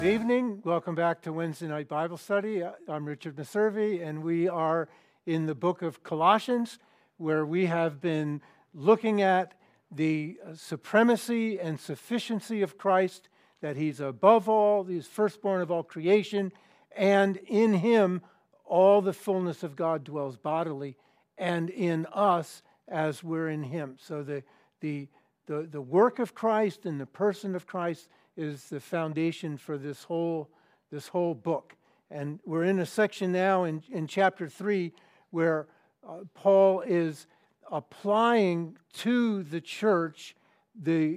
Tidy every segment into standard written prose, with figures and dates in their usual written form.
Good evening. Welcome back to Wednesday Night Bible Study. I'm Richard Meservey, and we are in the book of Colossians, where we have been looking at the supremacy and sufficiency of Christ, that he's above all, he's firstborn of all creation, and in him all the fullness of God dwells bodily, and in us as we're in him. So the work of Christ and the person of Christ is the foundation for this whole book. And we're in a section now in chapter 3 where Paul is applying to the church the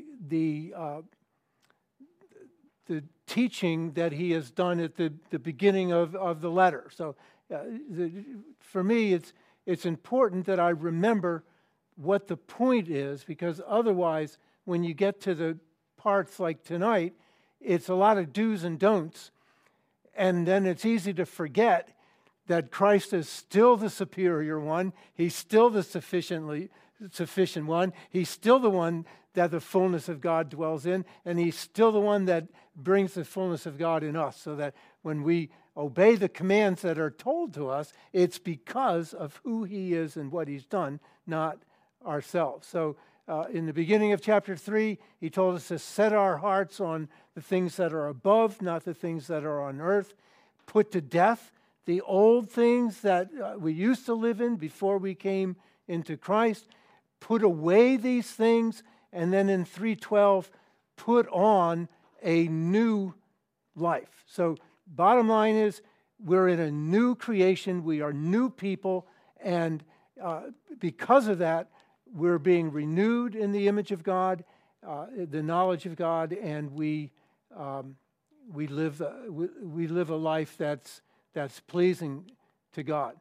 teaching that he has done at the beginning of the letter. So for me, it's important that I remember what the point is, because otherwise, when you get to the parts like tonight, it's a lot of do's and don'ts, and then it's easy to forget that Christ is still the superior one. He's still the sufficient one. He's still the one that the fullness of God dwells in, and he's still the one that brings the fullness of God in us, so that when we obey the commands that are told to us, it's because of who he is and what he's done, not ourselves. So in the beginning of chapter 3, he told us to set our hearts on the things that are above, not the things that are on earth. Put to death the old things that we used to live in before we came into Christ. Put away these things, and then in 3:12, put on a new life. So bottom line is, we're in a new creation. We are new people, and because of that, we're being renewed in the image of God, the knowledge of God, and we live a life that's pleasing to God.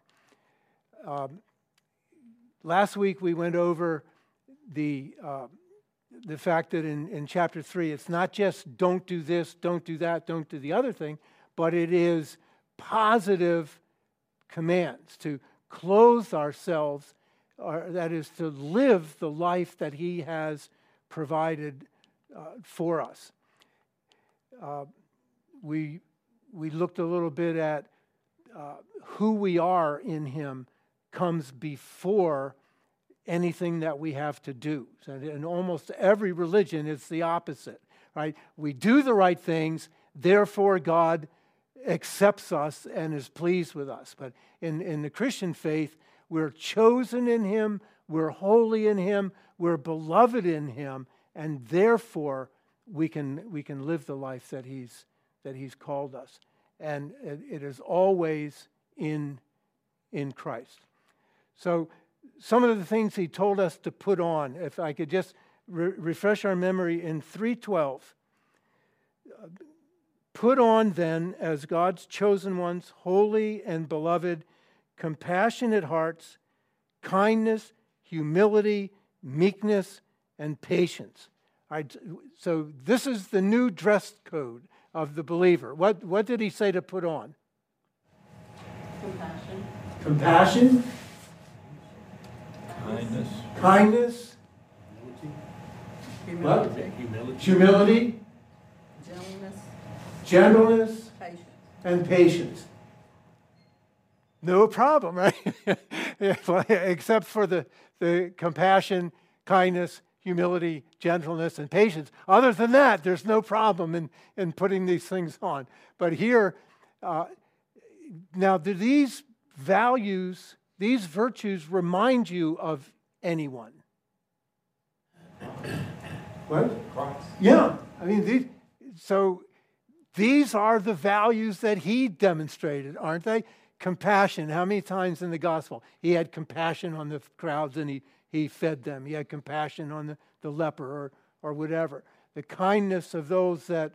Last week we went over the fact that in chapter 3, it's not just don't do this, don't do that, don't do the other thing, but it is positive commands to clothe ourselves. That is to live the life that he has provided for us. We looked a little bit at who we are in him comes before anything that we have to do. So in almost every religion, it's the opposite, right? We do the right things, therefore God accepts us and is pleased with us. But in the Christian faith, we're chosen in him, we're holy in him, we're beloved in him, and therefore we can live the life that he's called us. And it is always in Christ. So some of the things he told us to put on, if I could just refresh our memory in 3:12. Put on then, as God's chosen ones, holy and beloved, compassionate hearts, kindness, humility, meekness, and patience. All right, so this is the new dress code of the believer. What did he say to put on? Compassion. Compassion. Kindness. Humility. Gentleness. Patience. And patience. No problem, right? Except for the compassion, kindness, humility, gentleness, and patience. Other than that, there's no problem in putting these things on. But here, now do these values, these virtues remind you of anyone? What? Christ. Yeah. I mean, these are the values that he demonstrated, aren't they? Compassion. How many times in the gospel? He had compassion on the crowds and he fed them. He had compassion on the leper or whatever. The kindness of those that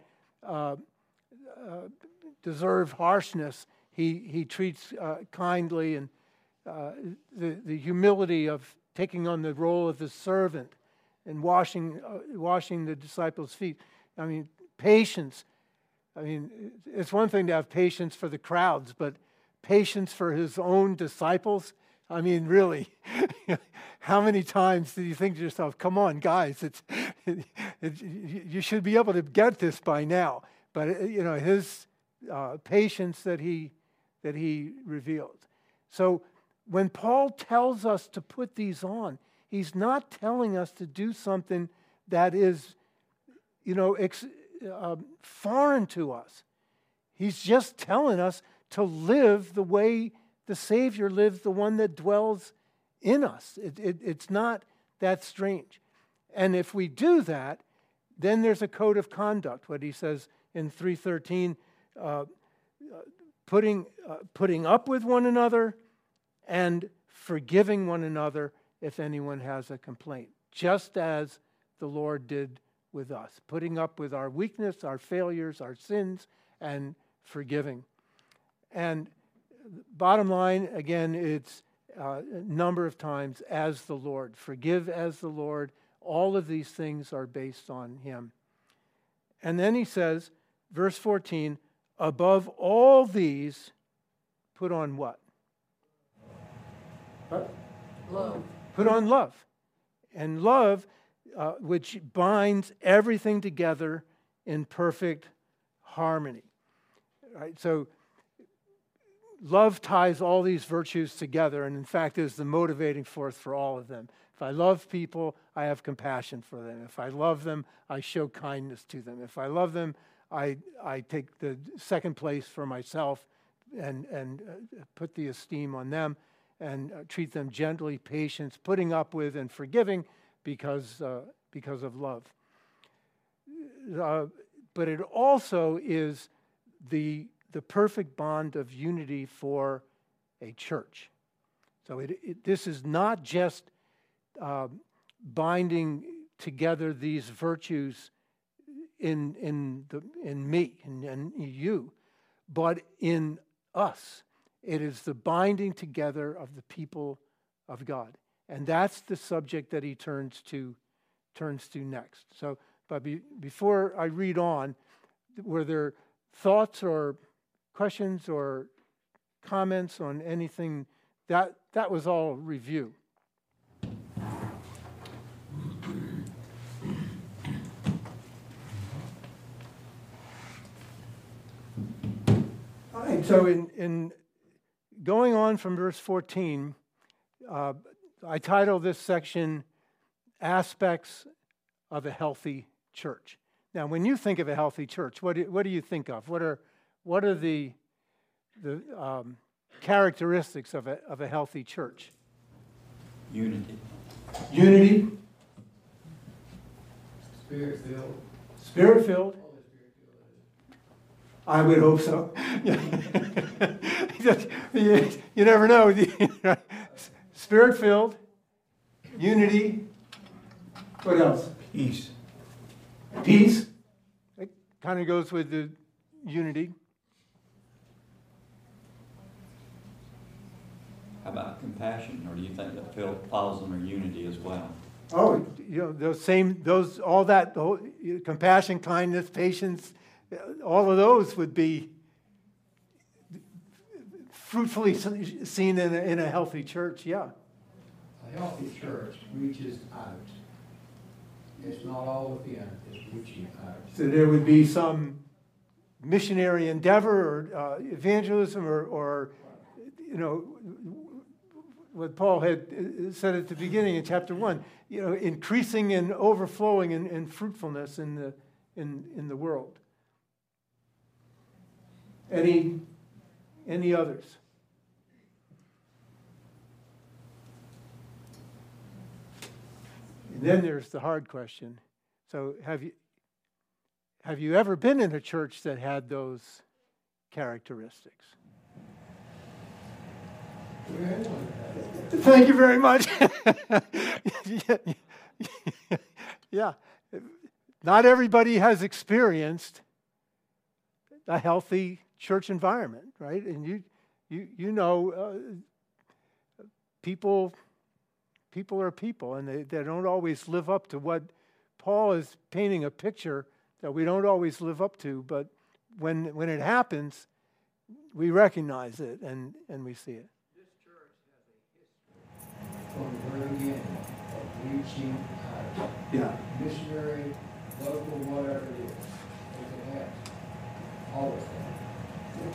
deserve harshness, he treats kindly, and the humility of taking on the role of the servant and washing the disciples' feet. I mean, patience. I mean, it's one thing to have patience for the crowds, but patience for his own disciples? I mean, really, how many times do you think to yourself, come on, guys, you should be able to get this by now. but his patience that he revealed. So when Paul tells us to put these on, he's not telling us to do something that is, foreign to us. He's just telling us to live the way the Savior lived, the one that dwells in us. It's not that strange. And if we do that, then there's a code of conduct, what he says in 3:13, putting up with one another and forgiving one another if anyone has a complaint, just as the Lord did with us, putting up with our weakness, our failures, our sins, and forgiving. And bottom line, again, it's a number of times, as the Lord. Forgive as the Lord. All of these things are based on him. And then he says, verse 14, above all these, put on what? Love. Put on love. And love, which binds everything together in perfect harmony. Right? So love ties all these virtues together, and in fact is the motivating force for all of them. If I love people, I have compassion for them. If I love them, I show kindness to them. If I love them, I take the second place for myself and put the esteem on them and treat them gently, patience, putting up with and forgiving because of love. But it also is the perfect bond of unity for a church. So this is not just binding together these virtues in me and you, but in us. It is the binding together of the people of God, and that's the subject that he turns to next. So, but before I read on, were there thoughts or questions or comments on anything? That was all review. All right, so in going on from verse 14, I titled this section, Aspects of a Healthy Church. Now, when you think of a healthy church, what do you think of? What are the characteristics of a healthy church? Unity. Unity. Spirit-filled. Spirit-filled. I would hope so. You never know. Spirit-filled. Unity. What else? Peace. Peace. It kind of goes with the unity. How about compassion, or do you think that falls under unity as well? Oh, compassion, kindness, patience, all of those would be fruitfully seen in a healthy church, yeah. A healthy church reaches out. It's not all within, it's reaching out. So there would be some missionary endeavor or evangelism or what Paul had said at the beginning in chapter 1, increasing and overflowing in fruitfulness in the world. Any others? And then there's the hard question. So have you ever been in a church that had those characteristics? Thank you very much. Yeah. Not everybody has experienced a healthy church environment, right? And people are people, and they don't always live up to what Paul is painting a picture that we don't always live up to, but when it happens, we recognize it and we see it. This church has a history from the very beginning of reaching out. Yeah. Missionary, local, whatever it is. It has. all of them.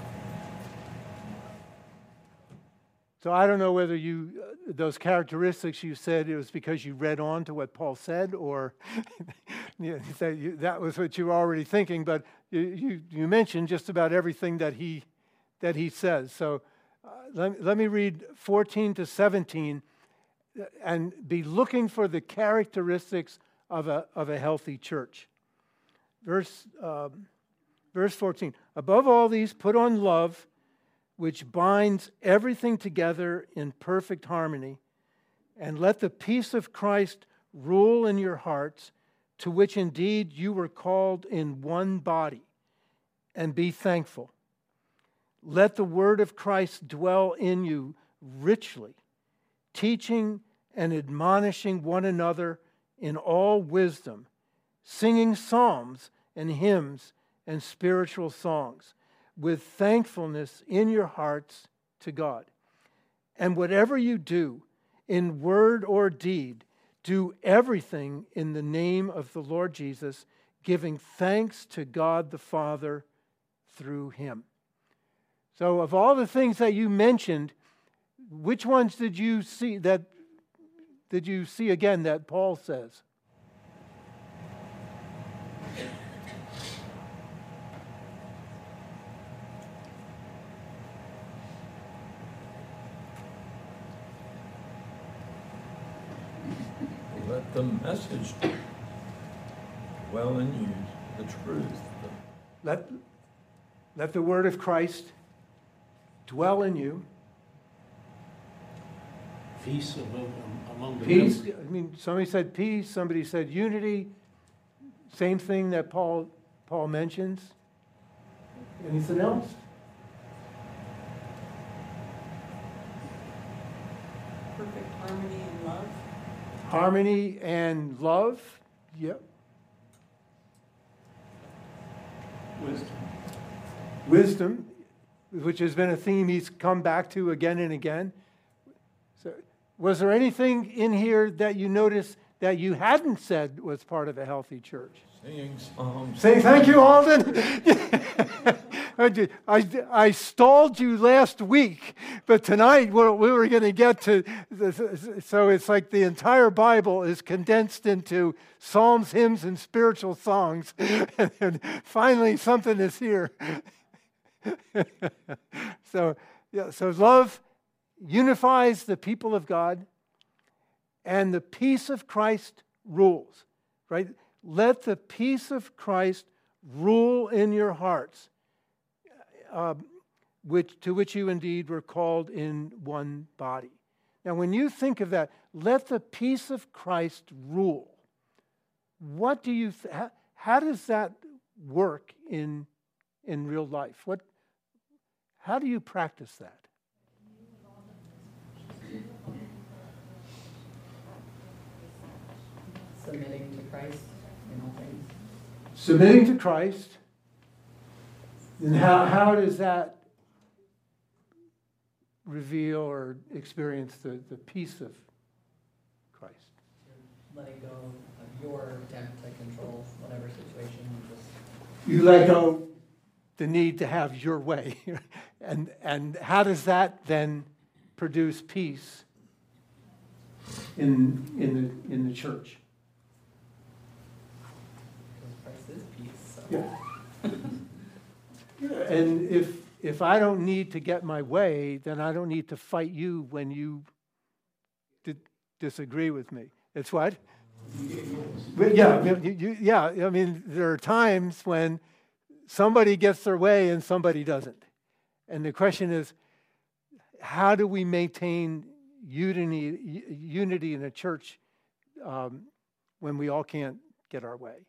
So I don't know whether you, those characteristics you said, it was because you read on to what Paul said, or that was what you were already thinking, but you mentioned just about everything that he says. So let me read 14 to 17 and be looking for the characteristics of a healthy church. Verse 14, above all these, put on love, which binds everything together in perfect harmony, and let the peace of Christ rule in your hearts, to which indeed you were called in one body, and be thankful. Let the word of Christ dwell in you richly, teaching and admonishing one another in all wisdom, singing psalms and hymns and spiritual songs, with thankfulness in your hearts to God. And whatever you do, in word or deed, do everything in the name of the Lord Jesus, giving thanks to God the Father through him. So of all the things that you mentioned, which ones did you see again that Paul says? Let the message dwell in you, the truth. Let the word of Christ dwell in you. Peace among the Peace, members. I mean, somebody said peace, somebody said unity. Same thing that Paul mentions. Anything else? Perfect harmony and love. Harmony and love. Yep. Wisdom, which has been a theme he's come back to again and again. So, was there anything in here that you noticed that you hadn't said was part of a healthy church? Singing psalms. Say thank you, Alden. I stalled you last week, but tonight we were going to get to, so it's like the entire Bible is condensed into psalms, hymns, and spiritual songs. And finally something is here. So love unifies the people of God, and the peace of Christ rules, right? Let the peace of Christ rule in your hearts, to which you indeed were called in one body. Now, when you think of that, let the peace of Christ rule. What do you? How does that work in real life? How do you practice that? Submitting to Christ in all things. Submitting to Christ. And how does that reveal or experience the peace of Christ? Letting go of your attempt to control whatever situation and just You let go the need to have your way. and how does that then produce peace in the church? because Christ is peace. So. Yeah. And if I don't need to get my way, then I don't need to fight you when you disagree with me. It's what? Yeah, I mean, there are times when somebody gets their way and somebody doesn't. And the question is, how do we maintain unity in a church when we all can't get our way?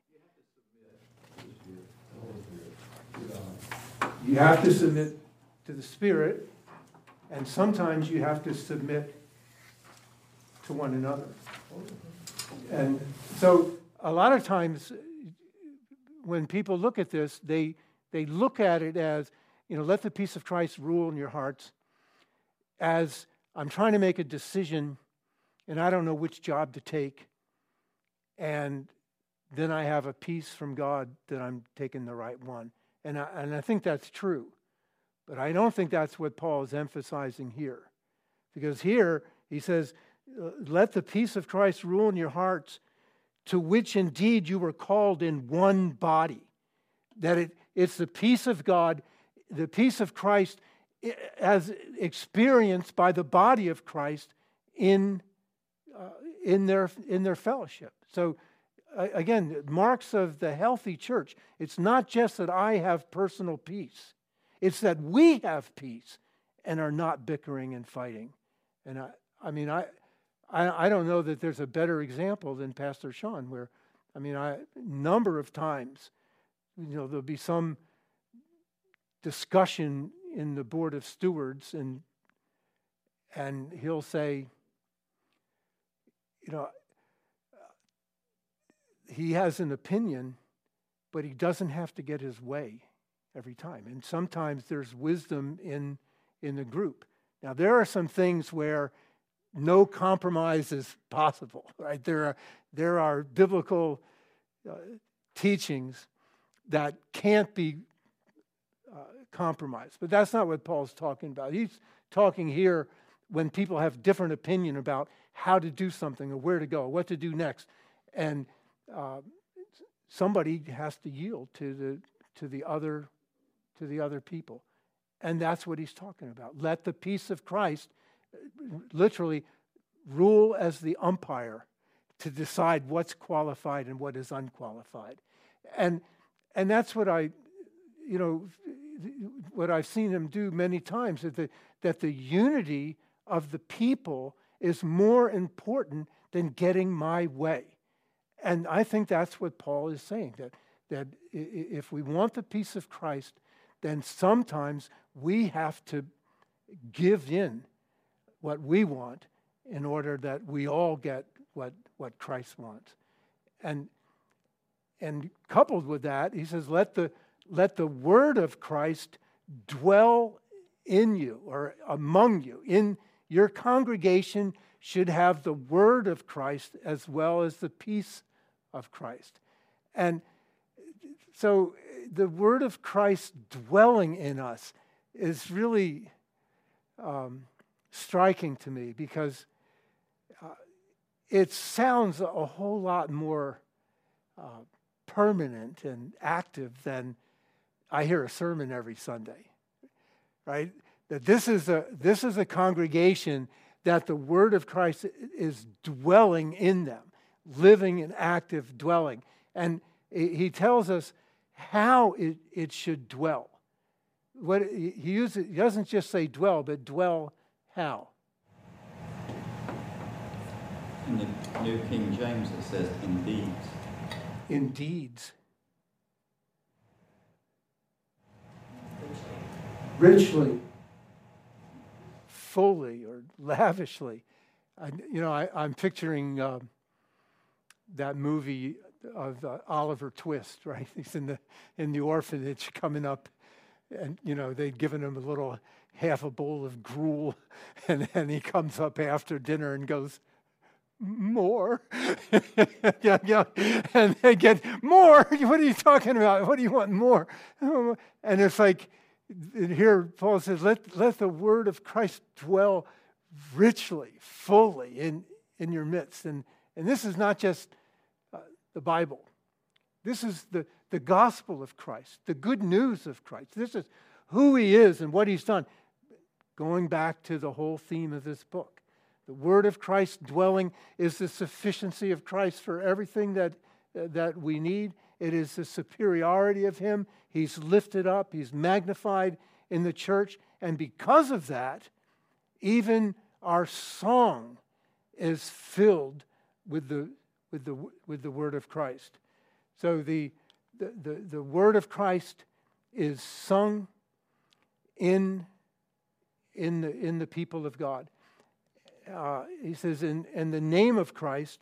You have to submit to the Spirit, and sometimes you have to submit to one another. And so a lot of times when people look at this, they look at it as, let the peace of Christ rule in your hearts, as I'm trying to make a decision and I don't know which job to take, and then I have a peace from God that I'm taking the right one. And I think that's true. But I don't think that's what Paul is emphasizing here. Because here he says, let the peace of Christ rule in your hearts, to which indeed you were called in one body. That it's the peace of God, the peace of Christ as experienced by the body of Christ in their fellowship. So again, marks of the healthy church. It's not just that I have personal peace. It's that we have peace and are not bickering and fighting. And I don't know that there's a better example than Pastor Sean, where, a number of times, there'll be some discussion in the board of stewards, and he'll say, he has an opinion, but he doesn't have to get his way every time. And sometimes there's wisdom in the group. Now, there are some things where no compromise is possible, right? There are biblical teachings that can't be compromised. But that's not what Paul's talking about. He's talking here when people have different opinion about how to do something or where to go, what to do next. And somebody has to yield to the other people. And that's what he's talking about. Let the peace of Christ literally rule as the umpire to decide what's qualified and what is unqualified. And that's what what I've seen him do many times, that the unity of the people is more important than getting my way. And I think that's what Paul is saying, that if we want the peace of Christ, then sometimes we have to give in what we want in order that we all get what Christ wants. And coupled with that, he says, let the word of Christ dwell in you or among you. In your congregation should have the word of Christ as well as the peace of Christ. And so the word of Christ dwelling in us is really striking to me, because it sounds a whole lot more permanent and active than I hear a sermon every Sunday, right? That this is a congregation that the word of Christ is dwelling in them, living an active dwelling. And he tells us how it should dwell. He doesn't just say dwell, but dwell how? In the New King James it says in deeds. In deeds. Richly. Fully or lavishly. I'm picturing that movie of Oliver Twist, right? He's in the orphanage coming up, and they'd given him a little half a bowl of gruel, and then he comes up after dinner and goes, more. yeah. And they get, more? What are you talking about? What do you want more? And it's like, here Paul says, let the word of Christ dwell richly, fully in your midst. And this is not just the Bible. This is the gospel of Christ, the good news of Christ. This is who he is and what he's done. Going back to the whole theme of this book. The word of Christ dwelling is the sufficiency of Christ for everything that we need. It is the superiority of him. He's lifted up. He's magnified in the church. And because of that, even our song is filled with the word of Christ. So the word of Christ is sung in the people of God. He says, and the name of Christ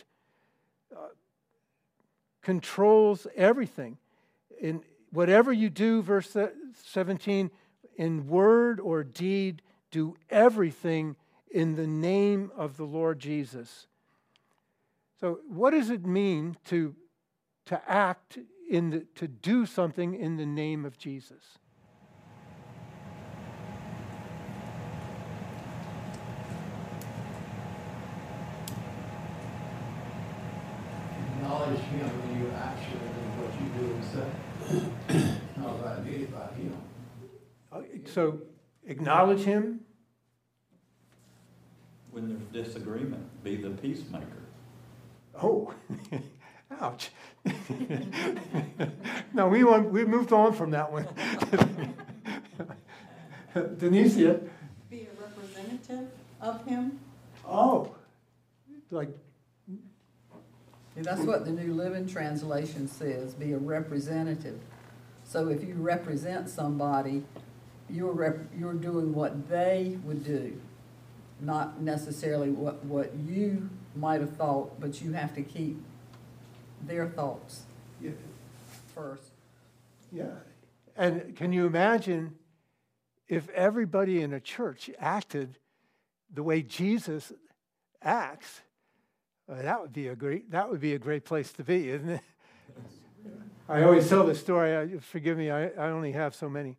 controls everything. In whatever you do, verse 17, in word or deed, do everything in the name of the Lord Jesus. So what does it mean to act to do something in the name of Jesus. Acknowledge him in your action and what you do and say. It's not about me, it's about him. So acknowledge him. When there's disagreement, be the peacemaker. Oh, ouch. No, we moved on from that one. Denicia. Be a representative of him. Oh, like, And that's what the New Living Translation says, be a representative. So if you represent somebody, you're doing what they would do, not necessarily what you might have thought, but you have to keep their thoughts yeah. first. Yeah. And can you imagine if everybody in a church acted the way Jesus acts? That would be a great place to be, isn't it? I always tell this story. Forgive me, I only have so many.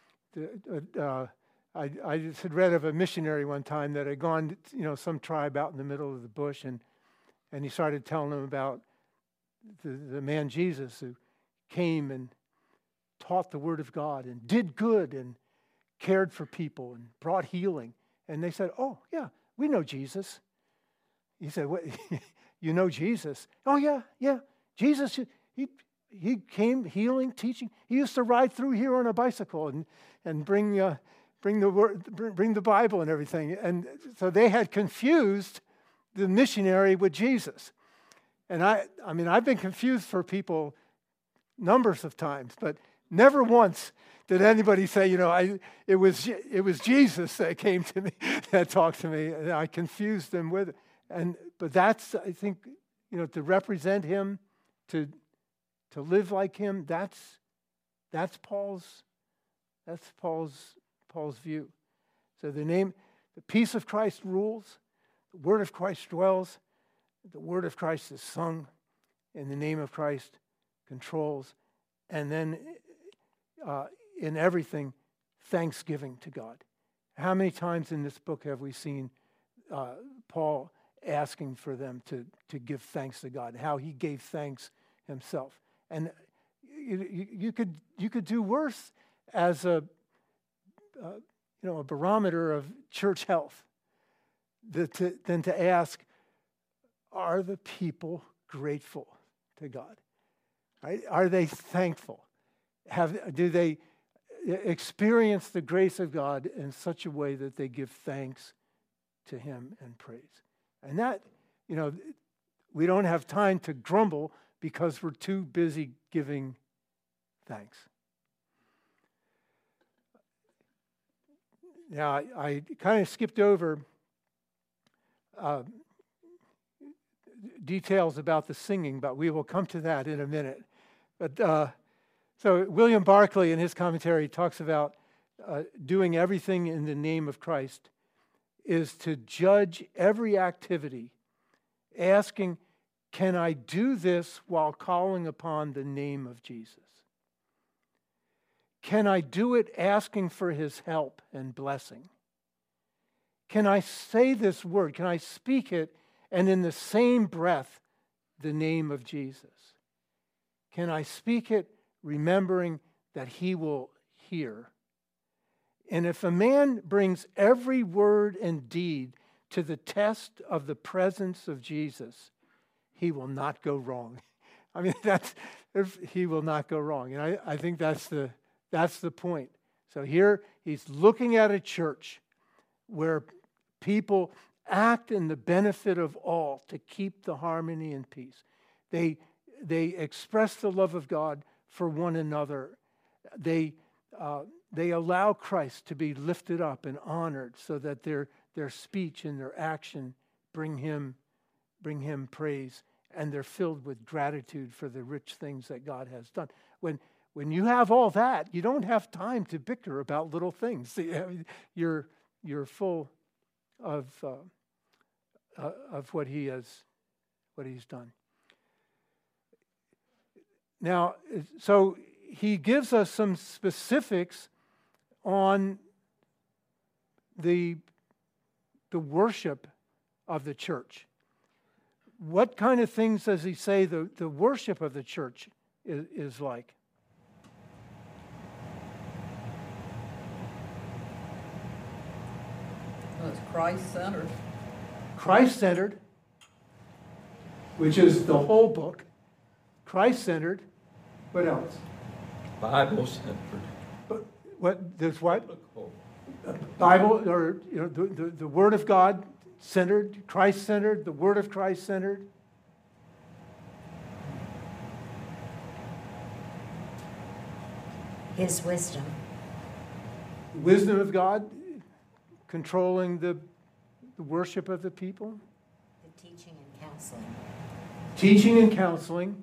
I just had read of a missionary one time that had gone to, some tribe out in the middle of the bush, and he started telling them about the man Jesus who came and taught the Word of God and did good and cared for people and brought healing. And they said, "Oh, yeah, we know Jesus." He said, "What? You know Jesus?" "Oh, yeah. Jesus, he came healing, teaching. He used to ride through here on a bicycle and bring the Bible and everything." And so they had confused the missionary with Jesus. And I mean, I've been confused for people numbers of times, but never once did anybody say, it was Jesus that came to me, that talked to me, and I confused them with it. But that's, I think, to represent him, to live like him, that's Paul's view. So the peace of Christ rules, the word of Christ dwells, the word of Christ is sung, and the name of Christ controls, and then in everything, thanksgiving to God. How many times in this book have we seen Paul asking for them to give thanks to God, how he gave thanks himself? And you could do worse as a barometer of church health than to ask, are the people grateful to God? Right? Are they thankful? Do they experience the grace of God in such a way that they give thanks to him and praise? And that, we don't have time to grumble because we're too busy giving thanks. Now, I kind of skipped over details about the singing, but we will come to that in a minute. But so William Barclay in his commentary talks about doing everything in the name of Christ is to judge every activity, asking, can I do this while calling upon the name of Jesus? Can I do it asking for his help and blessing? Can I say this word? Can I speak it and in the same breath the name of Jesus? Can I speak it remembering that he will hear? And if a man brings every word and deed to the test of the presence of Jesus, he will not go wrong. I mean, he will not go wrong. And I think that's the point. So here he's looking at a church where people act in the benefit of all to keep the harmony and peace. They express the love of God for one another. They allow Christ to be lifted up and honored so that their speech and their action bring him praise, and they're filled with gratitude for the rich things that God has done. When you have all that, you don't have time to bicker about little things. You're full of what he's done. Now, so he gives us some specifics on the worship of the church. What kind of things does he say the worship of the church is like? Well, it's Christ-centered. Christ-centered, which is the whole book. Christ-centered. What else? Bible-centered. What? There's what? Biblical. Bible, or the Word of God centered, Christ-centered, the Word of Christ centered. His wisdom. Wisdom of God controlling the worship of the people. The teaching and counseling. Teaching and counseling.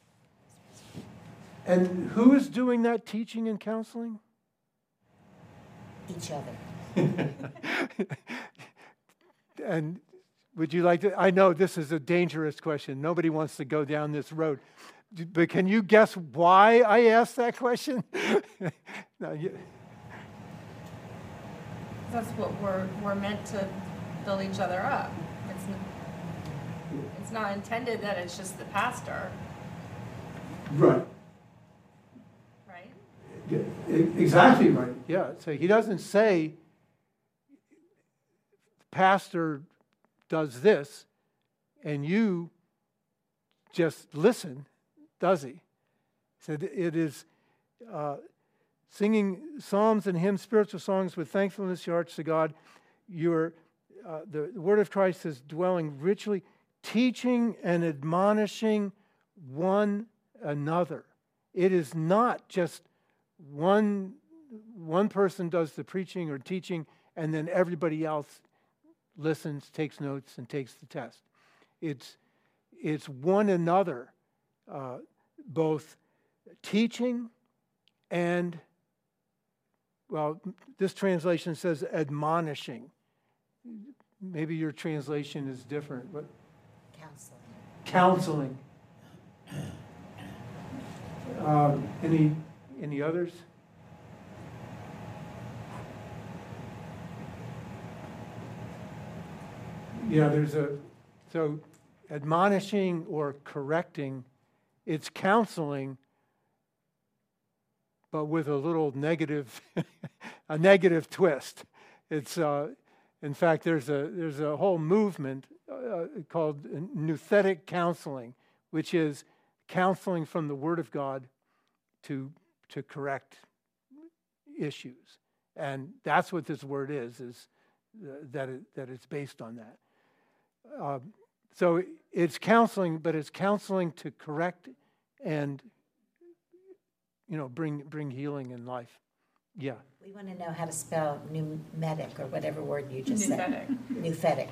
And who is doing that teaching and counseling? Each other. And would you like to? I know this is a dangerous question. Nobody wants to go down this road. But can you guess why I asked that question? No, That's what we're meant to build each other up. It's not intended that it's just the pastor, right. right? Yeah, exactly right. Yeah. So he doesn't say the pastor does this and you just listen, does he? He said it is singing psalms and hymns, spiritual songs with thankfulness in your hearts to God. The word of Christ is dwelling richly, teaching and admonishing one another. It is not just one person does the preaching or teaching and then everybody else listens, takes notes, and takes the test. It's one another, both teaching and, well, this translation says admonishing. Maybe your translation is different, but counseling. Any others? Yeah, so admonishing or correcting, it's counseling, but with a little negative, a negative twist. It's, in fact, there's a whole movement called nouthetic counseling, which is counseling from the Word of God to correct issues, and that's what this word is that it's based on that. So it's counseling, but it's counseling to correct and bring healing in life. Yeah. We want to know how to spell pneumatic or whatever word you just Nouthetic. said. Nouthetic.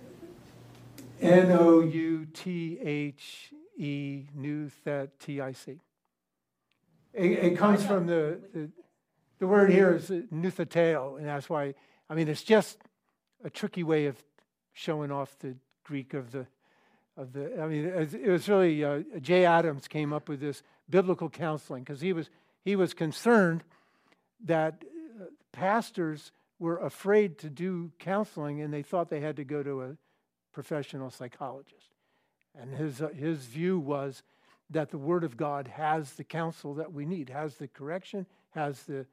Nouthe, nouthetic. It comes from the word here is noutheteo, and that's why, it's just a tricky way of showing off the Greek of the. It was really Jay Adams came up with this biblical counseling because he was concerned that pastors were afraid to do counseling and they thought they had to go to a professional psychologist. And his view was that the Word of God has the counsel that we need, has the correction, has the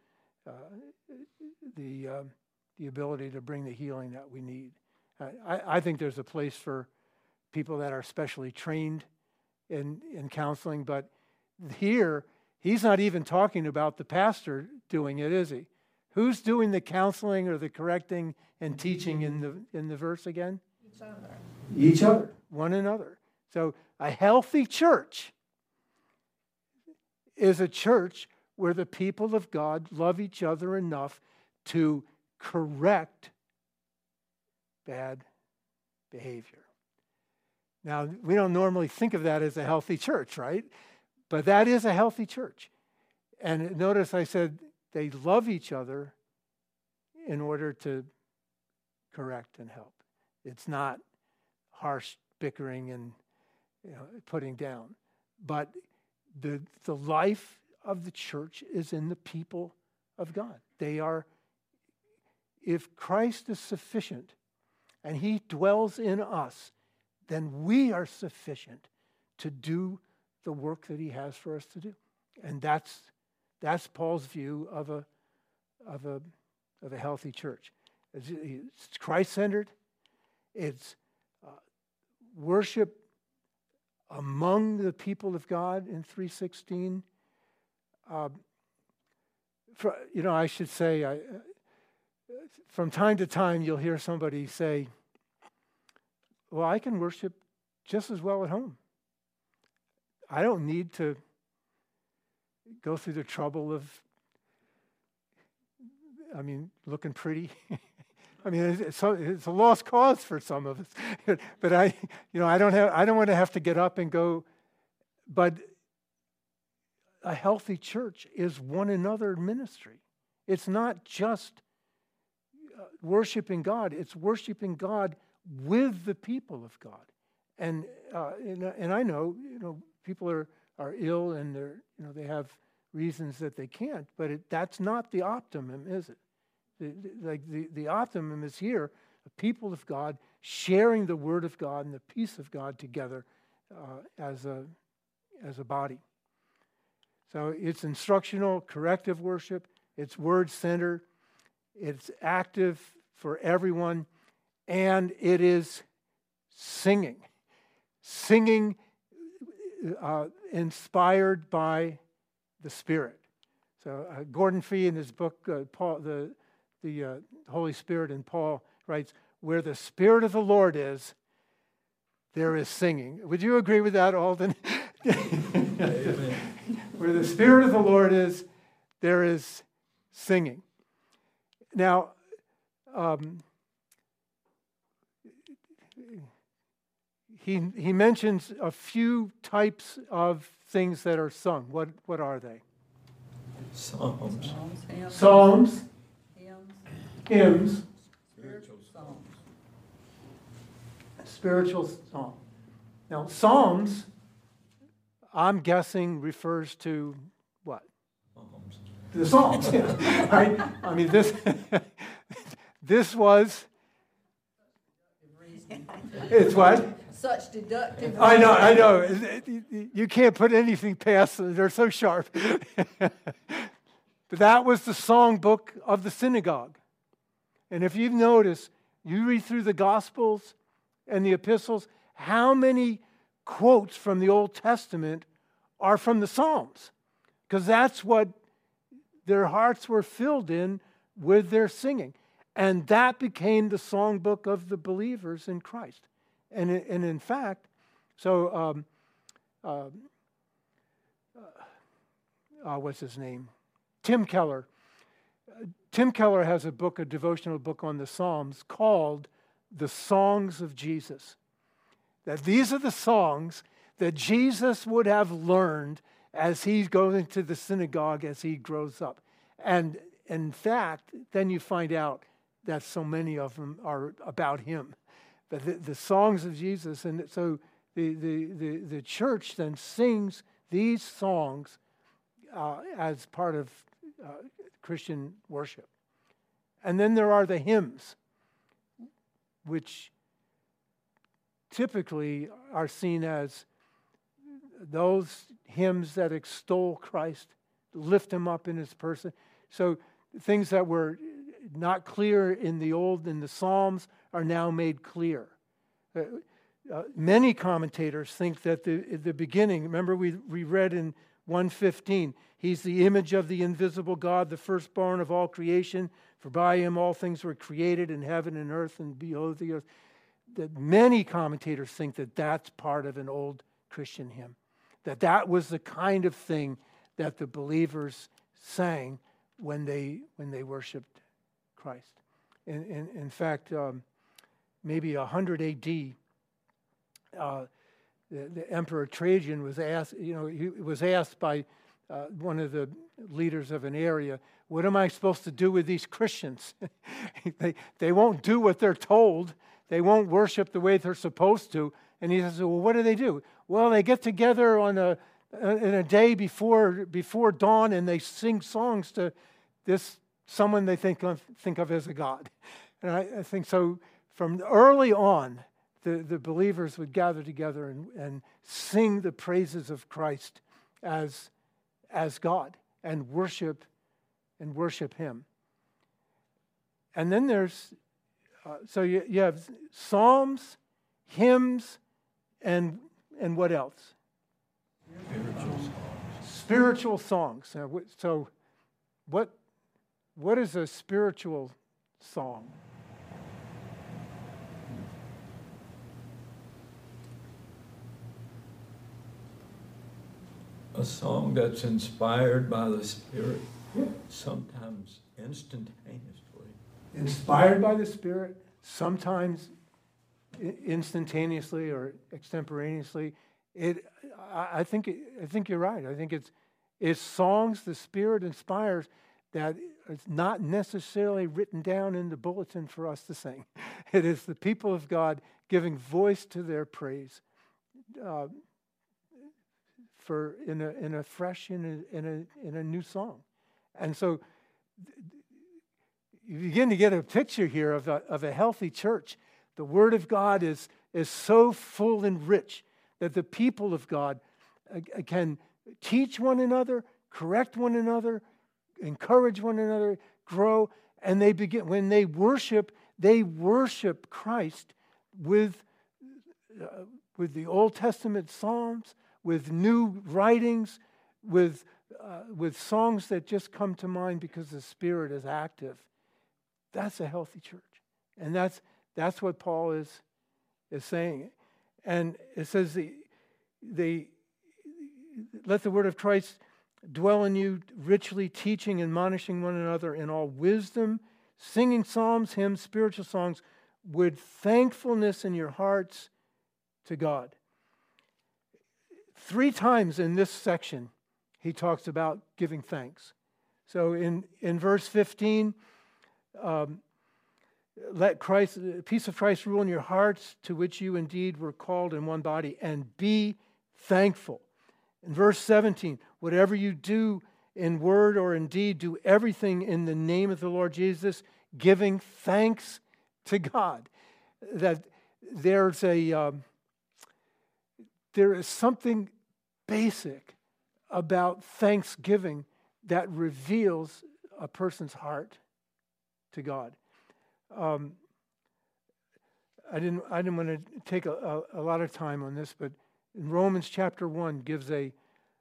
ability to bring the healing that we need. I think there's a place for people that are specially trained in counseling, but here he's not even talking about the pastor doing it, is he? Who's doing the counseling or the correcting and teaching in the verse again? Each other. Each other, one another. So a healthy church is a church where the people of God love each other enough to correct bad behavior. Now, we don't normally think of that as a healthy church, right? But that is a healthy church. And notice I said they love each other in order to correct and help. It's not harsh bickering and putting down. But the life of the church is in the people of God. They are, if Christ is sufficient and he dwells in us, then we are sufficient to do the work that he has for us to do. And that's Paul's view of a healthy church. It's Christ-centered. It's worship among the people of God in 3:16. I should say, from time to time, you'll hear somebody say, well, I can worship just as well at home. I don't need to go through the trouble of, looking pretty. It's a lost cause for some of us. But I don't want to have to get up and go. But a healthy church is one another ministry. It's not just worshiping God. It's worshiping God with the people of God. And I know, people are ill and they have reasons that they can't. But that's not the optimum, is it? The optimum is here, the people of God sharing the Word of God and the peace of God together as a body. So it's instructional, corrective worship. It's word-centered. It's active for everyone. And it is singing. Singing inspired by the Spirit. So Gordon Fee in his book, the Holy Spirit in Paul, writes, where the Spirit of the Lord is, there is singing. Would you agree with that, Alden? Amen. Where the Spirit of the Lord is, there is singing. Now, he mentions a few types of things that are sung. What are they? Psalms. Hymns, Psalms, hymns, spiritual songs. spiritual song. Now, Psalms, I'm guessing, refers to what? Psalms. The Psalms, yeah. Right? This was, it's what? Such deductive. I know. You can't put anything past them. They're so sharp. But that was the songbook of the synagogue. And if you've noticed, you read through the Gospels and the epistles, how many quotes from the Old Testament are from the Psalms? Because that's what their hearts were filled in with their singing. And that became the songbook of the believers in Christ. And in fact, so what's his name? Tim Keller. Tim Keller has a book, a devotional book on the Psalms called The Songs of Jesus. That these are the songs that Jesus would have learned as he goes into the synagogue as he grows up. And in fact, then you find out that so many of them are about him. But the songs of Jesus, and so the church then sings these songs as part of Christian worship. And then there are the hymns, which typically are seen as those hymns that extol Christ, lift him up in his person. So things that were not clear in the Psalms are now made clear. Many commentators think that the beginning, remember we read in 1:15, he's the image of the invisible God, the firstborn of all creation, for by him all things were created in heaven and earth and below the earth. That many commentators think that that's part of an old Christian hymn, that was the kind of thing that the believers sang when they worshiped Christ. In fact, maybe 100 A.D., the Emperor Trajan was asked. He was asked by one of the leaders of an area, "What am I supposed to do with these Christians? They won't do what they're told. They won't worship the way they're supposed to." And he says, "Well, what do? Well, they get together on a in a day before dawn, and they sing songs to this someone they think of as a god. And I think so. From early on, the believers would gather together and sing the praises of Christ as God and worship Him. And then there's so you have psalms, hymns, and what else? Spiritual songs. Spiritual songs. So what is a spiritual song? A song that's inspired by the Spirit, sometimes instantaneously. Inspired by the Spirit, sometimes instantaneously or extemporaneously. I think you're right. I think it's songs the Spirit inspires that it's not necessarily written down in the bulletin for us to sing. It is the people of God giving voice to their praise, in a fresh, in a new song. And so you begin to get a picture here of a healthy church. The Word of God is so full and rich that the people of God can teach one another, correct one another, encourage one another, grow, and when they worship Christ with the Old Testament psalms, with new writings, with songs that just come to mind because the Spirit is active. That's a healthy church. And that's what Paul is saying. And it says, let the word of Christ dwell in you, richly teaching and admonishing one another in all wisdom, singing psalms, hymns, spiritual songs, with thankfulness in your hearts to God. 3 times in this section, he talks about giving thanks. So in verse 15, let the peace of Christ rule in your hearts, to which you indeed were called in one body, and be thankful. In verse 17, whatever you do in word or in deed, do everything in the name of the Lord Jesus, giving thanks to God. That there is something basic about thanksgiving that reveals a person's heart to God. I didn't want to take a lot of time on this, but in Romans chapter 1 gives a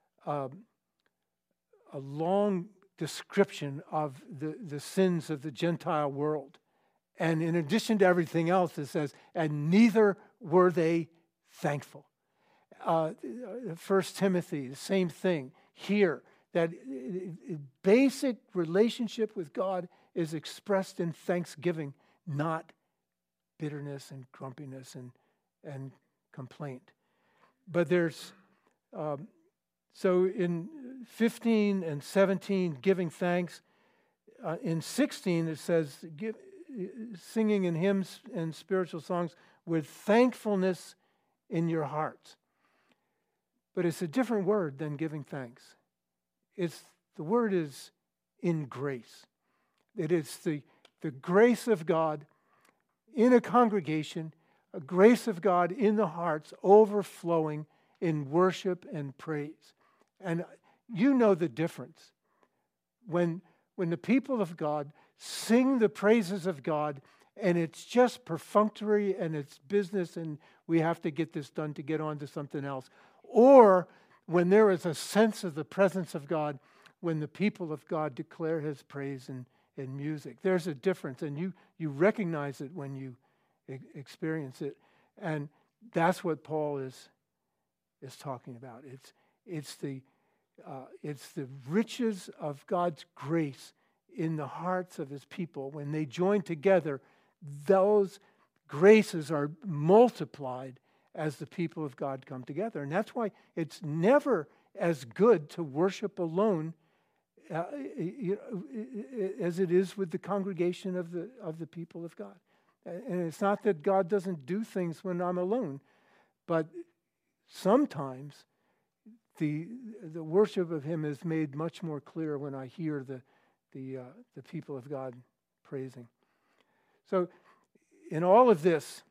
long description of the sins of the Gentile world. And in addition to everything else, it says, and neither were they thankful. 1 Timothy, the same thing here, that basic relationship with God is expressed in thanksgiving, not bitterness and grumpiness and complaint. But there's, so in 15 and 17, giving thanks. In 16, it says, singing in hymns and spiritual songs with thankfulness in your hearts. But it's a different word than giving thanks. The word is in grace. It is the grace of God in a congregation, a grace of God in the hearts overflowing in worship and praise. And you know the difference. When the people of God sing the praises of God and it's just perfunctory and it's business and we have to get this done to get on to something else. Or when there is a sense of the presence of God, when the people of God declare His praise in music. There's a difference, and you recognize it when you experience it. And that's what Paul is talking about. It's the riches of God's grace in the hearts of His people. When they join together, those graces are multiplied as the people of God come together. And that's why it's never as good to worship alone as it is with the congregation of the people of God. And it's not that God doesn't do things when I'm alone, but sometimes the worship of him is made much more clear when I hear the people of God praising. So in all of this,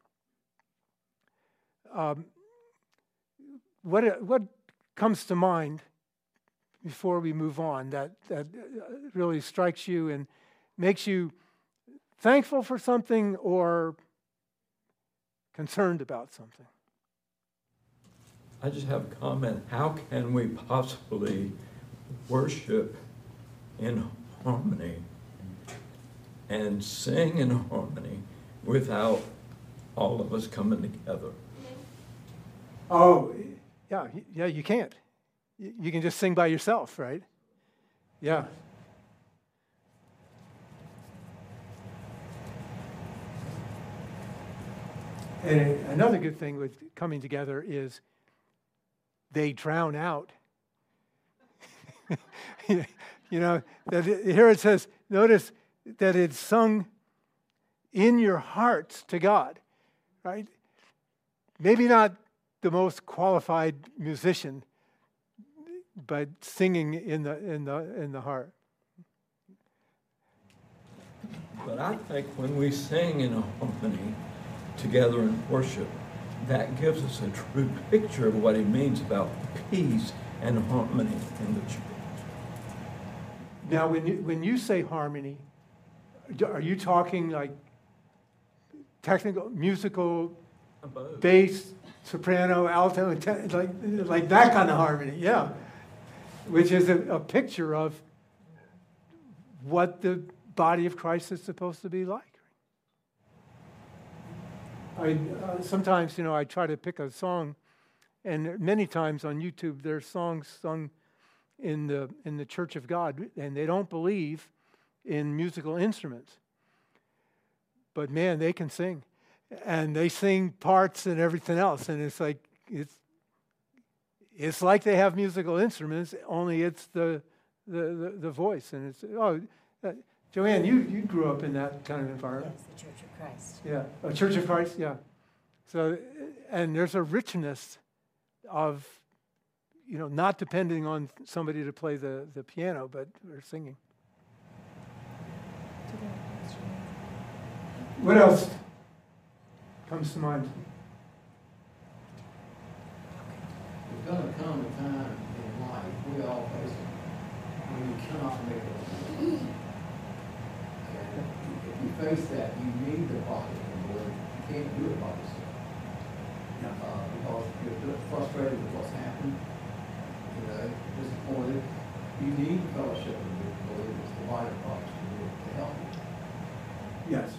what comes to mind before we move on that really strikes you and makes you thankful for something or concerned about something? I just have a comment. How can we possibly worship in harmony and sing in harmony without all of us coming together? Oh, yeah, you can't. You can just sing by yourself, right? Yeah. And another good thing with coming together is they drown out. You know, here it says, notice that it's sung in your hearts to God, right? Maybe not the most qualified musician, but singing in the heart. But I think when we sing in harmony together in worship, that gives us a true picture of what he means about peace and harmony in the church. Now, when you say harmony, are you talking like technical, musical, bass, soprano, alto, like that kind of harmony? Yeah, which is a picture of what the body of Christ is supposed to be like. Sometimes, I try to pick a song, and many times on YouTube there's songs sung in the Church of God, and they don't believe in musical instruments. But man, they can sing, and they sing parts and everything else, and it's like they have musical instruments, only it's the voice, and it's Joanne, you grew up in that kind of environment. Yes, the Church of Christ. Yeah, a Church of Christ, yeah. So, and there's a richness of, not depending on somebody to play the piano, but we're singing. What else comes to mind? There's going to come a time in life, we all face it, when you cannot make it alone. And if you face that, you need the body of the Lord. You can't do it by yourself. Because you're frustrated with what's happened, disappointed. You need fellowship with the believers, the body of Christ, to help you. Yes.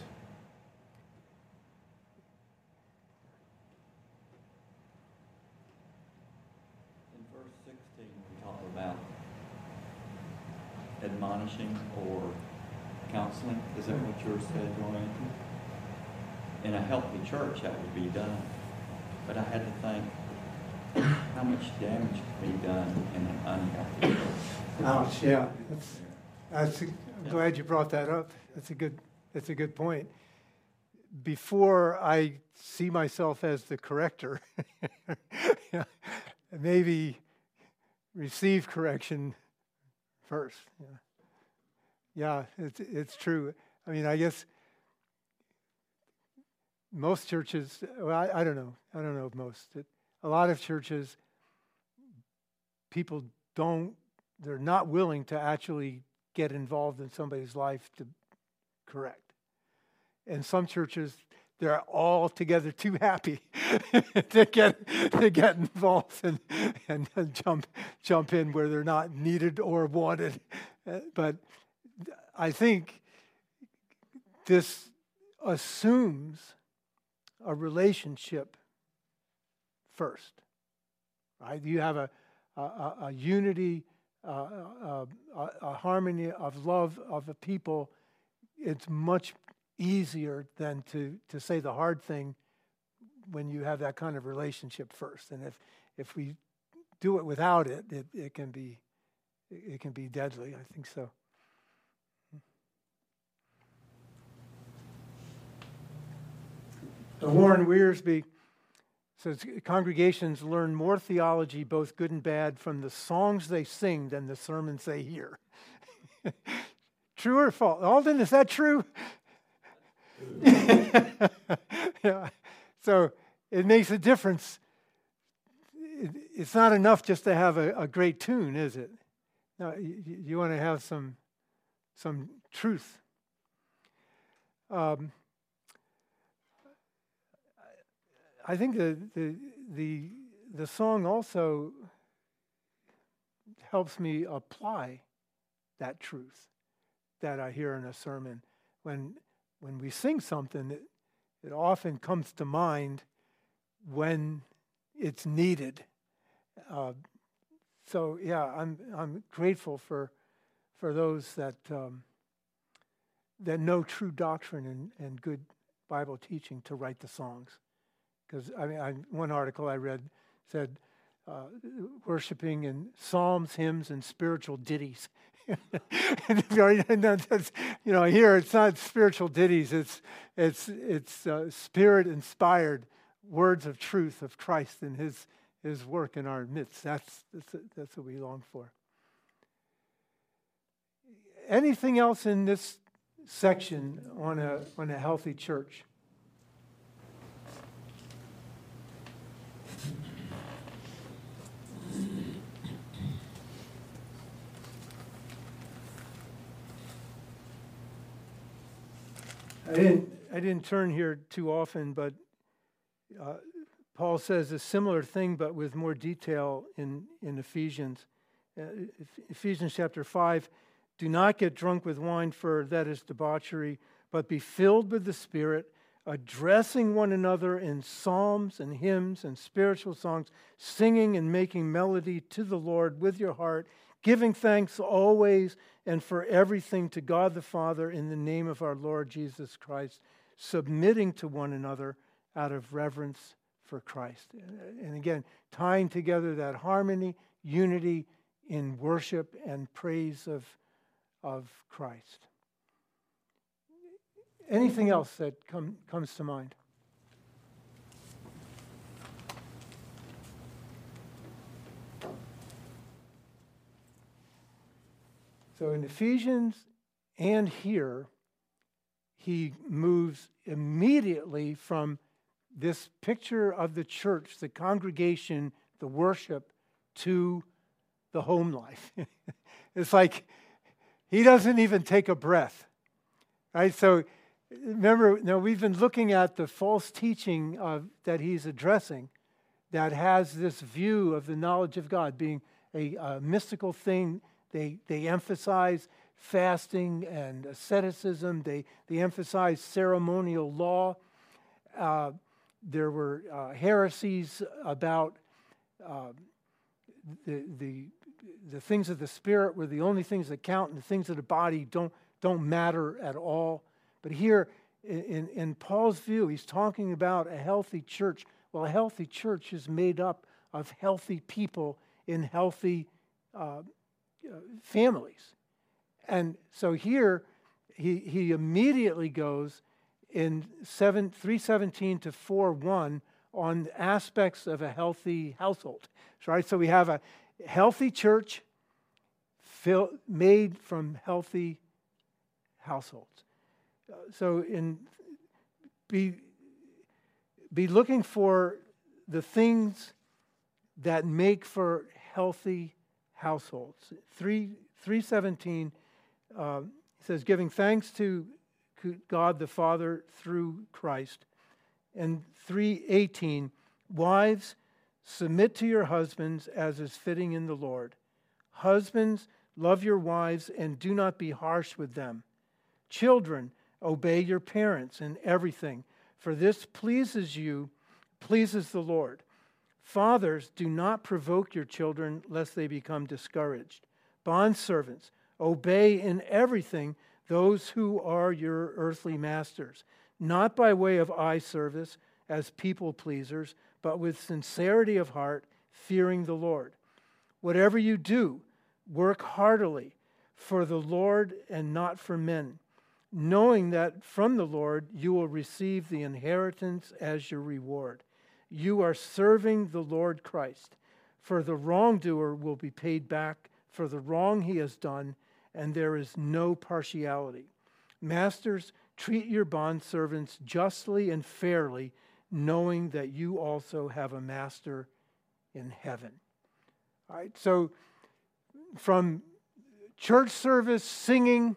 In verse 16, we talk about admonishing or counseling. Is that what yours said, Joanne? In a healthy church, that would be done. But I had to think, how much damage can be done in an unhealthy church? Ouch, yeah. I'm glad you brought that up. That's a good point. Before I see myself as the corrector, maybe receive correction first. Yeah, it's true. I mean, I guess most churches, well, I don't know if most. A lot of churches, people they're not willing to actually get involved in somebody's life to correct. And some churches, they're all together too happy to get involved and jump in where they're not needed or wanted. But I think this assumes a relationship first, right? You have a unity, a harmony of love of a people. It's much easier than to say the hard thing when you have that kind of relationship first. And if we do it without it, it can be deadly. I think so. Warren Wiersbe says congregations learn more theology, both good and bad, from the songs they sing than the sermons they hear. True or false? Alden, is that true? Yeah. So it makes a difference. It's not enough just to have a great tune, is it? No, you want to have some truth. I think the song also helps me apply that truth that I hear in a sermon. When we sing something, it often comes to mind when it's needed. So yeah, I'm grateful for those that know true doctrine and good Bible teaching to write the songs. Because one article I read said worshiping in psalms, hymns, and spiritual ditties. And that's, here it's not spiritual ditties. It's spirit-inspired words of truth of Christ and His work in our midst. That's what we long for. Anything else in this section on a healthy church? I didn't turn here too often, but Paul says a similar thing, but with more detail in Ephesians. Ephesians chapter 5, do not get drunk with wine, for that is debauchery, but be filled with the Spirit, addressing one another in psalms and hymns and spiritual songs, singing and making melody to the Lord with your heart, giving thanks always and for everything to God the Father in the name of our Lord Jesus Christ, submitting to one another out of reverence for Christ. And again, tying together that harmony, unity in worship and praise of Christ. Anything else that comes to mind? So in Ephesians and here, he moves immediately from this picture of the church, the congregation, the worship, to the home life. It's like he doesn't even take a breath, right? So remember, we've been looking at the false teaching that he's addressing that has this view of the knowledge of God being a mystical thing. They emphasize fasting and asceticism. They emphasize ceremonial law. There were heresies about the things of the Spirit were the only things that count, and the things of the body don't matter at all. But here, in Paul's view, he's talking about a healthy church. Well, a healthy church is made up of healthy people in healthy families. And so here, he immediately goes in 3:17 to 4:1 on aspects of a healthy household. Right? So we have a healthy church made from healthy households. So be looking for the things that make for healthy households. 3:17 says, giving thanks to God the Father through Christ. And 3:18, wives, submit to your husbands as is fitting in the Lord. Husbands, love your wives and do not be harsh with them. Children, obey your parents in everything, for this pleases the Lord. Fathers, do not provoke your children lest they become discouraged. Bondservants, obey in everything those who are your earthly masters, not by way of eye service as people pleasers, but with sincerity of heart, fearing the Lord. Whatever you do, work heartily for the Lord and not for men, knowing that from the Lord you will receive the inheritance as your reward. you are serving the Lord Christ. For the wrongdoer will be paid back for the wrong he has done, and there is no partiality. Masters, treat your bondservants justly and fairly, knowing that you also have a master in heaven. All right, so from church service, singing,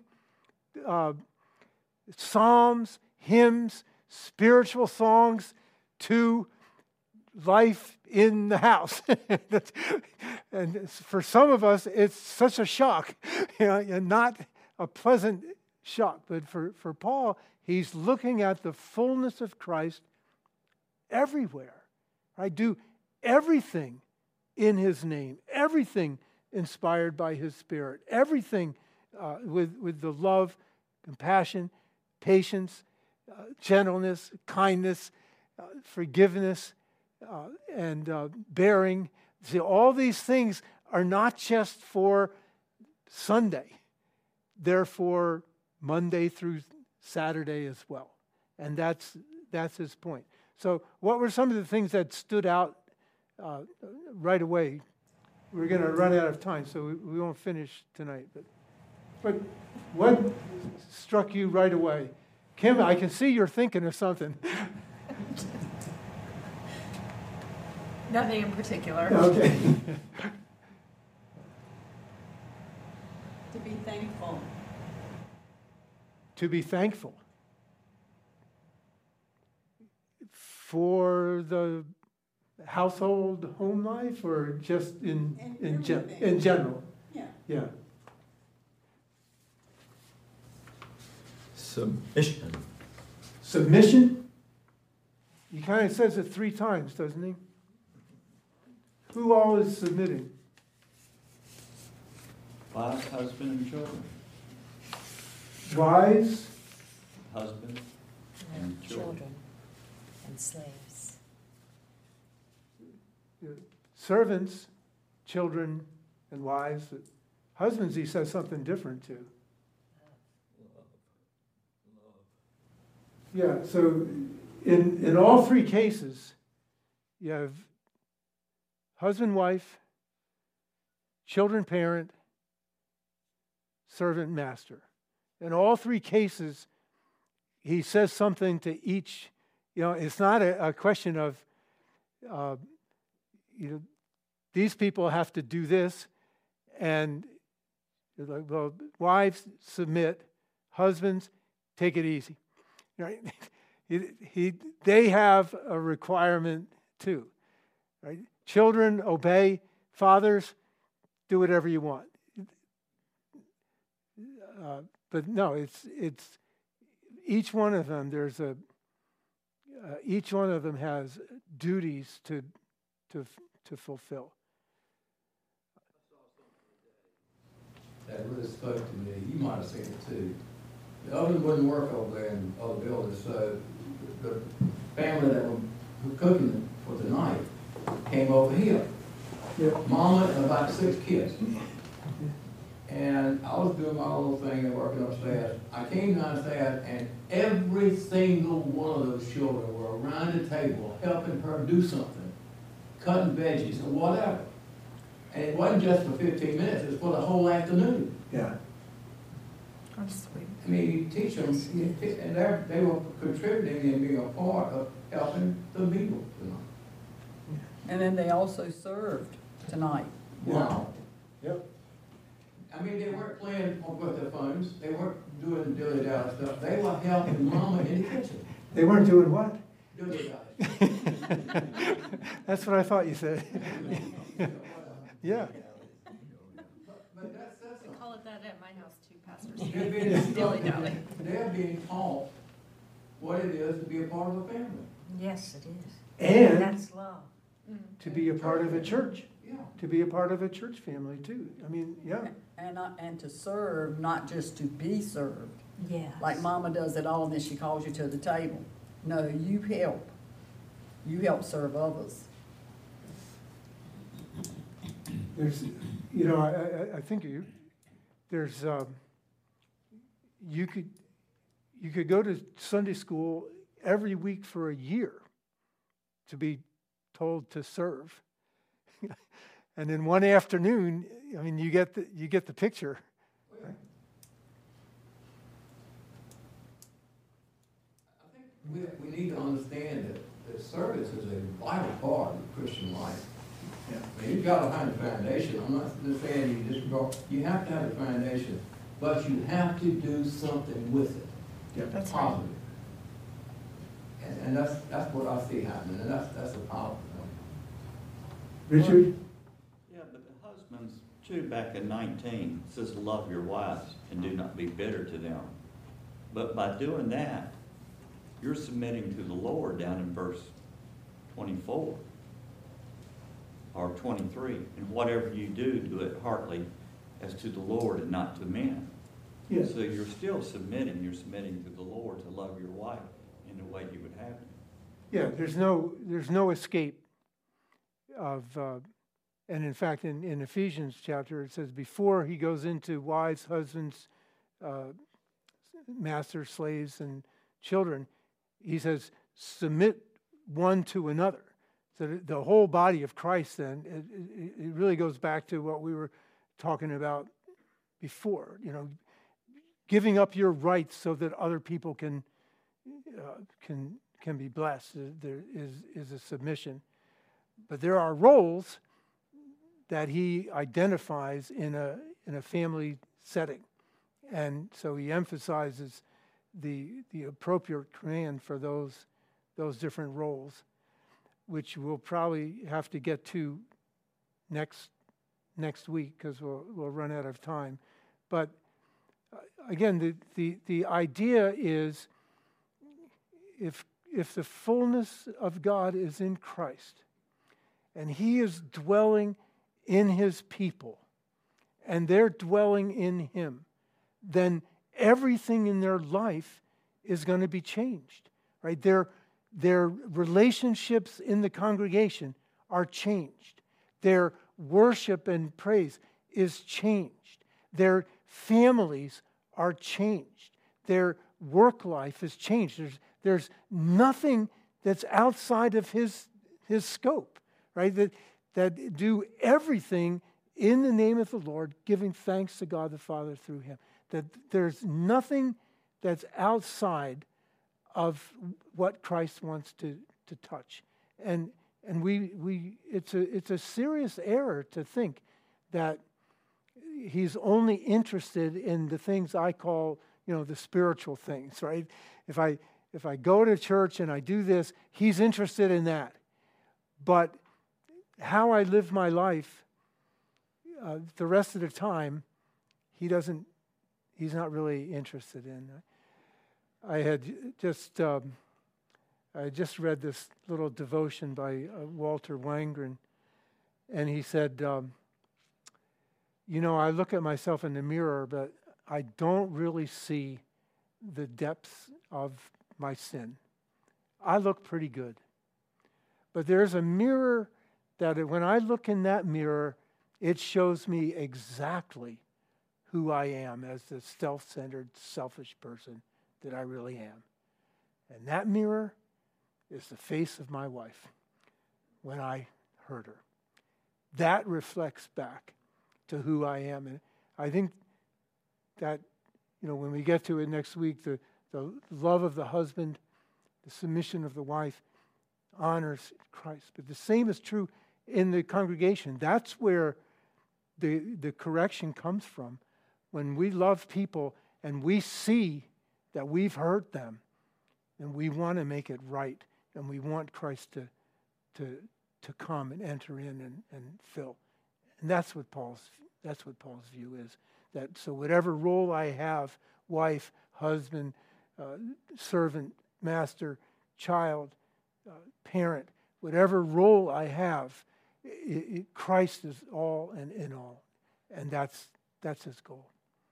psalms, hymns, spiritual songs, to life in the house. And for some of us, it's such a shock, and not a pleasant shock. But for Paul, he's looking at the fullness of Christ everywhere. Right? Do everything in his name, everything inspired by his Spirit, everything with the love, compassion, patience, gentleness, kindness, forgiveness, and bearing. See, all these things are not just for Sunday. They're for Monday through Saturday as well. And that's his point. So what were some of the things that stood out right away? We're going to run out of time, so we won't finish tonight. But what struck you right away? Kim, I can see you're thinking of something. Nothing in particular. Okay. To be thankful. To be thankful for the household home life, or just in general? Yeah. Yeah. Submission. Submission? He kind of says it 3 times, doesn't he? Who all is submitting? Wives, husband, and children. Wives, Husband and children. Children and slaves. servants, children, and wives. Husbands, he says something different to. Yeah, so in all 3 cases, you have husband, wife, children, parent, servant, master. In all 3 cases, he says something to each. It's not a question of, these people have to do this, and like, well, wives, submit, husbands, take it easy. Right? They have a requirement too. Right? Children, obey. Fathers, do whatever you want. But no, it's each one of them. Each one of them has duties to fulfill. That really spoke to me. You might have seen it too. The oven wouldn't work over there in other buildings, so the family that were cooking for the night came over here. Yep. Mama and about 6 kids. And I was doing my little thing and working upstairs. I came downstairs and every single one of those children were around the table helping her do something, cutting veggies or whatever. And it wasn't just for 15 minutes, it was for the whole afternoon. Yeah. Oh, sweet. I mean, you teach them, and they were contributing and being a part of helping the meal tonight. And then they also served tonight. Wow. Yep. I mean, they weren't playing with their phones. They weren't doing dilly-dally stuff. They were helping Mama in the kitchen. They weren't doing what? Dilly-dally. That's what I thought you said. Yeah. But that's We call it that at my house too, pastors. they're being, Dilly-dally. they're being taught what it is to be a part of a family. Yes, it is. And That's love. to be a part of a church. Yeah. To be a part of a church family too. I mean, yeah. And to serve, not just to be served. Yes. Like Mama does it all, and then she calls you to the table. No, you help. You help serve others. There's, I think there's, you could go to Sunday school every week for a year to be told to serve. And in one afternoon, I mean, you get the picture. Right? I think we need to understand that service is a vital part of the Christian life. Yeah. I mean, you've got to have a foundation. I'm not just saying you disregard. You have to have a foundation, but you have to do something with it. Yeah, That's positive. And that's what I see happening, and that's a powerful thing. Richard? Yeah, but the husbands, too, back in 19, says love your wives and do not be bitter to them. But by doing that, you're submitting to the Lord down in verse 24 or 23. And whatever you do, do it heartily as to the Lord and not to men. Yes. So you're still submitting. You're submitting to the Lord to love your wife in the way you would have to. Yeah, there's no escape of, and in fact, in Ephesians chapter, it says before he goes into wives, husbands, masters, slaves, and children, he says, submit one to another. So the whole body of Christ then, it really goes back to what we were talking about before, giving up your rights so that other people can be blessed. There is a submission. But there are roles that he identifies in a family setting. And so he emphasizes the appropriate command for those different roles, which we'll probably have to get to next week because we'll run out of time. But again, the idea is if the fullness of God is in Christ and he is dwelling in his people and they're dwelling in him, then everything in their life is going to be changed, right? Their relationships in the congregation are changed. Their worship and praise is changed. Their families are changed. Their work life is changed. There's nothing that's outside of his scope, right? That do everything in the name of the Lord, giving thanks to God the Father through him. That there's nothing that's outside of what Christ wants to touch. And it's a serious error to think that he's only interested in the things I call, the spiritual things, right? If I go to church and I do this, he's interested in that. But how I live my life, the rest of the time, he's not really interested in. I had just read this little devotion by Walter Wangerin, and he said, I look at myself in the mirror, but I don't really see the depths of my sin. I look pretty good. But there's a mirror that when I look in that mirror, it shows me exactly who I am as the self-centered, selfish person that I really am. And that mirror is the face of my wife when I hurt her. That reflects back to who I am. And I think that, when we get to it next week, the love of the husband, the submission of the wife honors Christ. But the same is true in the congregation. That's where the correction comes from. When we love people and we see that we've hurt them, and we want to make it right, and we want Christ to come and enter in and fill. And that's what Paul's view is. That so whatever role I have, wife, husband, servant, master, child, parent, whatever role I have, Christ is all and in all, and that's his goal.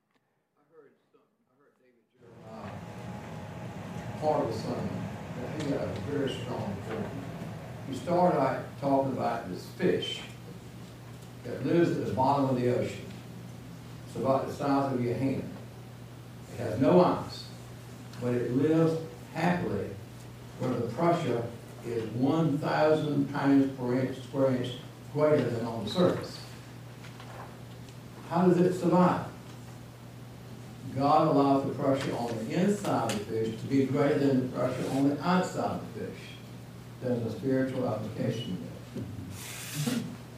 Part of the sermon, he got a very strong point. He started out talking about this fish that lives at the bottom of the ocean. It's about the size of your hand. It has no eyes, but it lives happily where the pressure is 1,000 pounds per inch, square inch greater than on the surface. How does it survive? God allows the pressure on the inside of the fish to be greater than the pressure on the outside of the fish. There's a spiritual application there.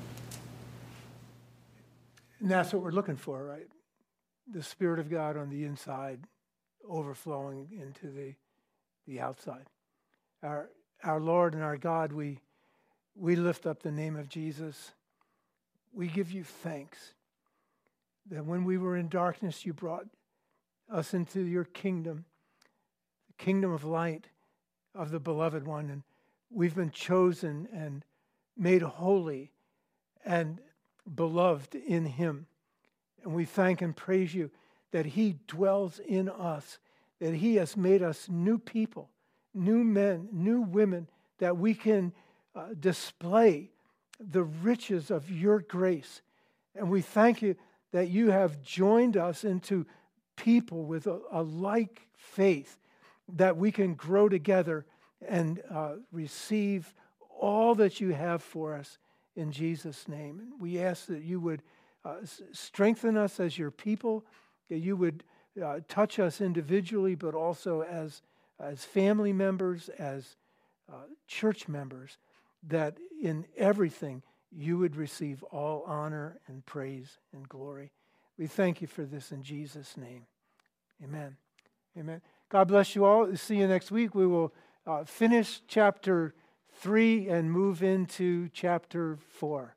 And that's what we're looking for, right? The Spirit of God on the inside overflowing into the outside. Our Lord and our God, we lift up the name of Jesus. We give you thanks that when we were in darkness, you brought us into your kingdom, the kingdom of light of the beloved one. And we've been chosen and made holy and beloved in him. And we thank and praise you that he dwells in us, that he has made us new people, new men, new women, that we can display the riches of your grace. And we thank you that you have joined us into people with a like faith, that we can grow together and receive all that you have for us in Jesus' name. And we ask that you would strengthen us as your people, that you would touch us individually, but also as family members, as church members, that in everything you would receive all honor and praise and glory. We thank you for this in Jesus' name. Amen. Amen. God bless you all. See you next week. We will finish chapter 3 and move into chapter 4.